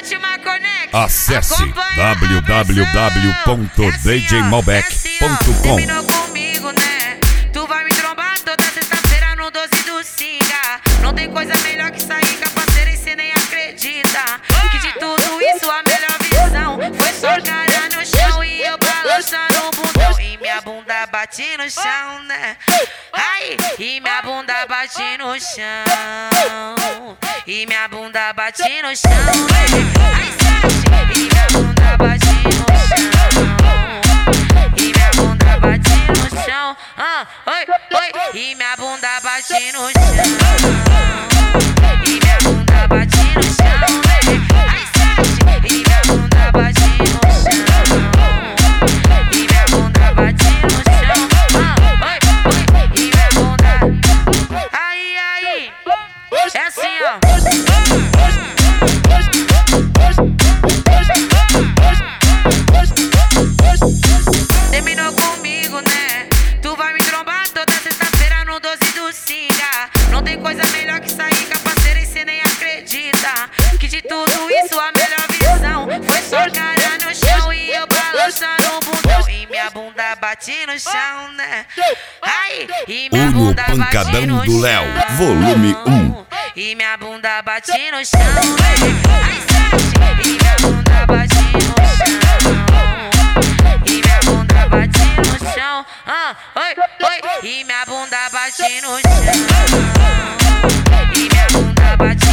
Fátima Connex. Acesse www.djmalbec.com. Terminou comigo, né? Tu vai me trombar toda sexta-feira no 12 do Singa. Não tem coisa melhor que sair com a parceira e cê nem acredita. Que de tudo isso a melhor visão foi sua cara no chão e eu balançando o bundão. E minha bunda bate no chão, né? Ai, e minha bunda bate no chão. E minha bunda bate no chão, né? Ai, sete, e minha bunda bate no chão. E minha bunda bate no chão. Oi, oi, e minha bunda bate no chão. E minha bunda bate no chão, né? Ai, sete, e minha bunda bate no chão. E minha bunda bate no chão. Oi, oi, e minha bunda. Aí, aí, é assim, ó. Terminou comigo, né? Tu vai me trombar toda sexta-feira no 12 do Singa. Não tem coisa melhor que sair com a parceira e cê nem acredita. Que de tudo isso a melhor visão foi sua cara no chão e eu balançando o bundão. E minha bunda bate no chão, né? Ai, e minha Olho bunda bate Pancadão no do Léo, chão. volume 1. E minha bunda bate no chão, né? Ai, sete, e minha bunda bate no chão. E minha bunda bate no chão. Oi, oi, e minha bunda bate no chão. E minha bunda bate